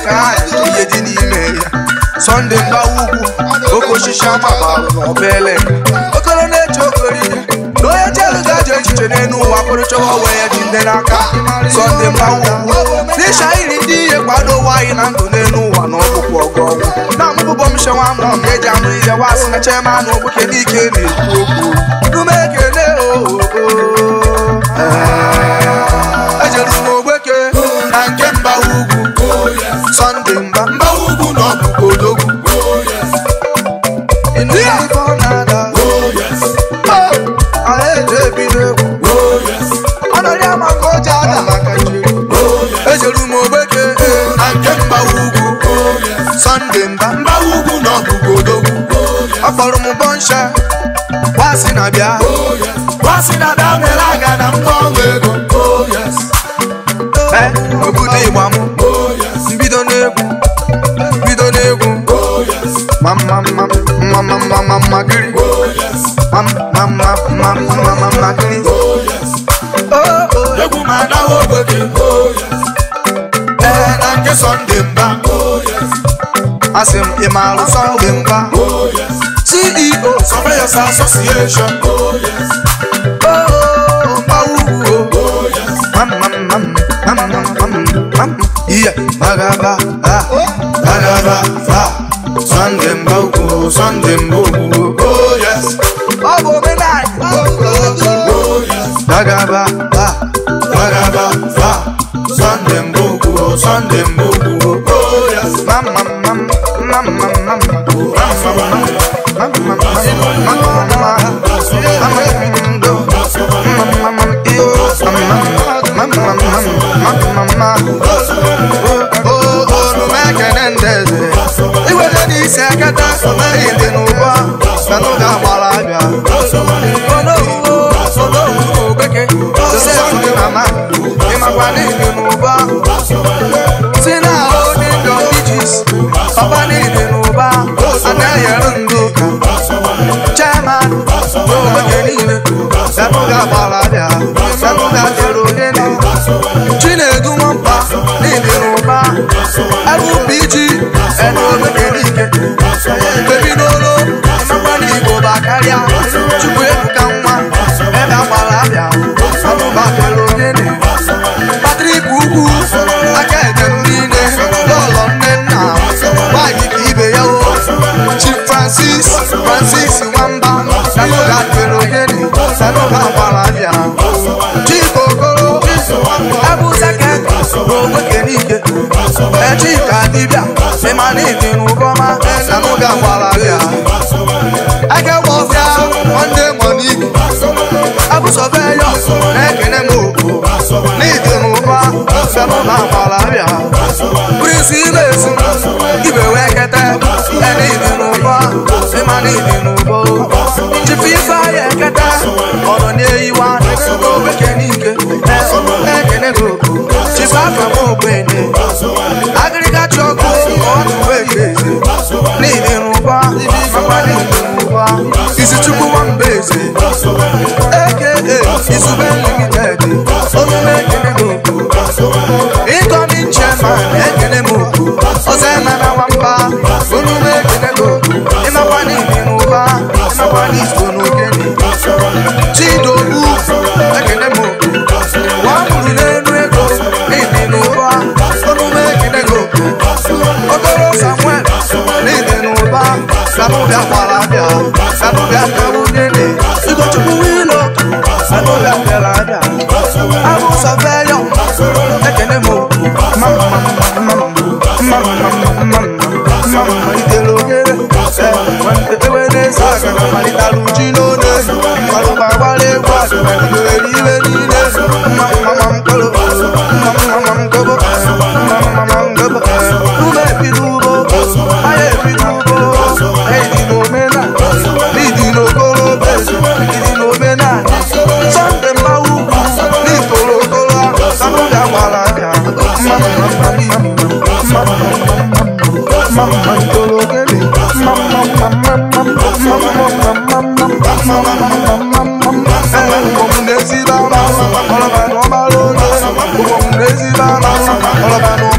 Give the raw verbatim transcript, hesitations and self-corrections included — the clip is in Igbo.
ka ihe dị n'ime ya Sunday mgbawa ugwu oke osisi amabalụ n'obele okoro na-eche okoro ihe na onye jelu ga-ajụ echiche n'elu ụwa pụrụ chọwa wee ya ji nde n'aka Sunday mgbawa ugwu n'ịsha iri ndị ihe kwado nwanyị na ndụ n'elu ụwa na ọkpụkpụ ọgọgwụ na mgbụbọ m shewa m na eji anụ ihe wasị na chema na ogbuke n'ike na-ekwu okwu nume ekele oo ejere m ogbeke na nke mgbawa ugwu Sunday mgba mgbawa ugwu na ọkpụkpụ odogwu ejere m ogbeke na nke mgbawa ugwu Sunday mba mgbawa ugwu na ọkpụkpụ odogwu akpọrọ m bọnsha wasị na bịa wasị na bịa mere aga na mgbanwe ego obodo ịgba m mbido n'egwu mbido n'egwu mama mama mama mama mama giri mama mama mama mama giri oh oh egwu ma na ogbeke eh na nke Sunday mba asị m ị maara Sunday mba C E O Surveyors Association oh mgbawa ugwu mama mama mama mama yeah magaba ah magaba ah Sunday mba ugwu Sunday mba ugwu oh yes oh go me night oh yes magaba ah magaba ah Sunday mba ugwu Sunday mba ugwu oh yes mama mama mama mama mama Chinedu Mwamba n'ime n'ụba L P G eno omekenike Baby n'olo ịmakwa n'Igbo bakarịa Chukwu ebuka nwa ebe agbara abịa ọnụba kere ogene Patrick Ugwu aka ede niile n'ụlọ nne nna nwanyị ka ibe ya o Chief Francis Francis Nwamba n'ụlọ kere ogene n'ụlọ agbara abịa Chief Okoro Abu Zaka ogbeke n'ike echi ka dibịa ịma n'ịdị n'ụbọma na n'oge agbara abịa aka gbọfịa nwanne Monique Abu Surveyors na-ekene m okwu n'ịdị n'ụba na n'ụlọ agbara abịa Prince Ibesu ibe wee kete n'ịdị n'ụba ịma n'ịdị n'ụbọ Chief Ifeanyi ekete ọnọ n'eyiwa ogbeke n'ike ekene gị okwu Chief Afam ogbenye agịrịga chọkụ ọnụ ekeze n'ịdị n'ụba makwa n'ịdị n'ụba isi Chukwu nwamba eze aka Izube Limited omume ekene gị okwu incoming chairman ekene m okwu ọzọ ena na nwamba omume ekene gị okwu ịmakwa n'ịdị n'ụba ịmakwa n'izgo n'ogene Chidobu ekene m okwu nwa mụrụ n'elu ego n'ịdị n'ụba omume ekene gị okwu Okoro Samuel n'ịdị n'ụba sanụbịa kwara abịa sanụbịa kere ogene Ugochukwu Wilo sanụbịa kere abịa Abu Surveyors ekene m okwu mama mama mama mama itere ogene ewe na-ese aga na malitara uji n'one ọlụba gbara egwu adịwere iwe niile mama mkpụrụ mama mkpụrụ mama mkpụrụ ume ebido ugbo anya ebido ugbo ịdị n'omenala ịdị n'okorobe ịdị n'omenala Sunday mgbawa ugwu n'itoro okoro sanụga gbara abịa mama itoro ogene mama mama mama mama